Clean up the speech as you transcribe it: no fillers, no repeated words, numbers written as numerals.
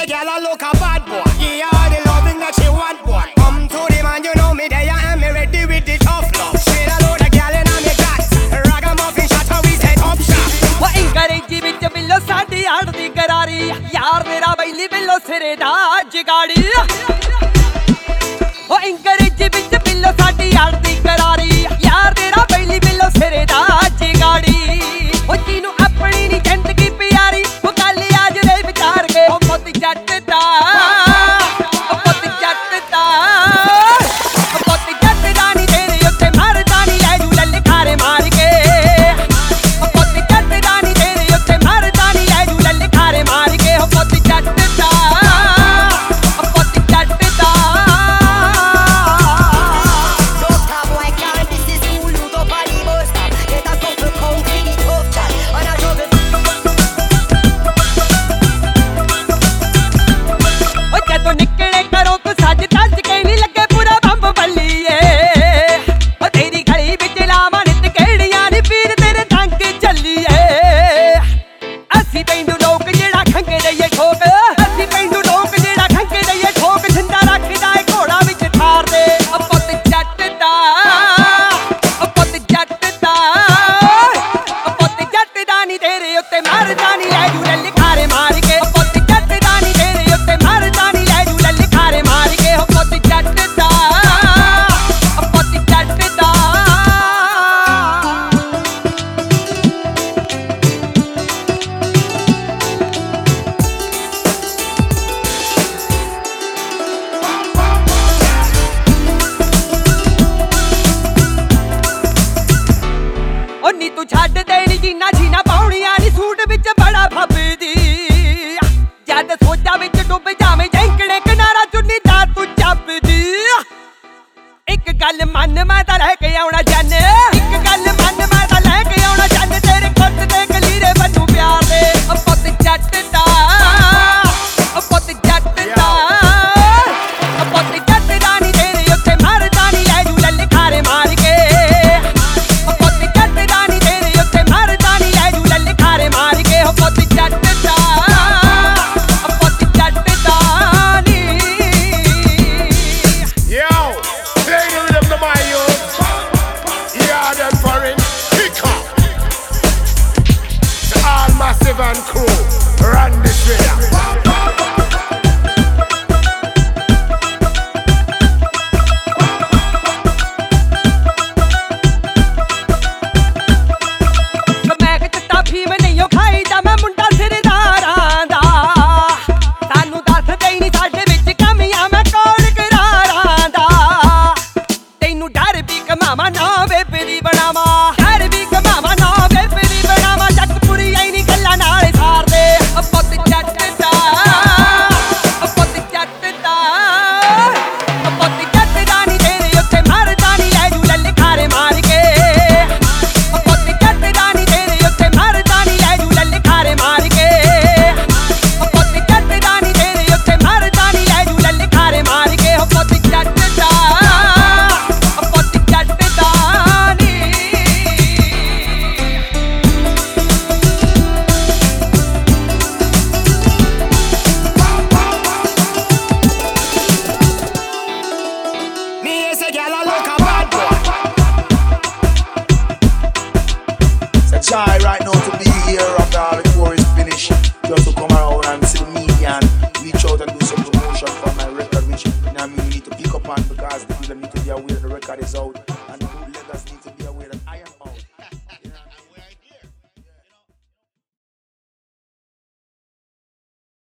say girl I look a bad boy. Yeah, all the loving that she want, boy. Come to the man, you know me there, and me ready with the tough love. Straight a load of gal in on me got ragamuffin shot, how we set up shop. वो अंग्रेजी विच बिल्लो साडी आड़ दी करारी यार मेरा बैली बिल्लो सिरे दा जगाड़ी वो अंग्रेजी विच बिल्लो साडी आड़ दी करारी यार मेरा बैली बिल्लो सिरे दा जगाड़ी वो जीनू अपनी नी जिंदगी प्यारी वो कल आज दे विचार के ओ पुत जट दा ओ पुत जट दा ओ पुत जट दा नी तेरे उत्ते मरदा नी ले जू ललकारे मार के नी तू छड्ड देनी जीना जीना पाउणियां नी सूट विच बड़ा फबदी जद सोचा विच डुब जावे जैंकड़े किनारा चुन्नी दा तू चपदी एक गल मन मैं तां लैके आउणा जन एक गल मन मैं तां लैके आउणा जन तेरे कुट ते कलीरे बनू प्यार दे ओ पुत जट दा ओ पुत जट दा ओ पुत जट दा नी तेरे उत्ते मरदा नी ले जू ललकारे मार के and crew run this way. मैं चिट्टा फीम नहीं खाई जा मैं मुंडा सिरदारां दा सानू दस दे नहीं साडे विच कमियां मैं कौन करारां दा तैनू डर भी कमावा ना बेबरी बनावा डर भी कमावा ना बेबरी बनावा जगपुरी आई नहीं गल्ला नाल सार दे ओ पुत जट दा ओ पुत जट दा ओ पुत जट दा नी तेरे उत्ते मरदा नी ले जू ललकारे मार के ओ पुत जट दा नी तेरे उत्ते मरदा नी ले जू ललकारे मार के ओ पुत जट दा नी तेरे उत्ते मरदा नी ले जू ललकारे मार के ओ पुत जट दा ओ पुत जट दा नी Me say girl I look a bad boy. It's a joy right now to be here after all the tour is finished, just to come around and see the media and reach out and do some promotion for my record, which I mean we need to pick up on because the people need to be aware the record is out.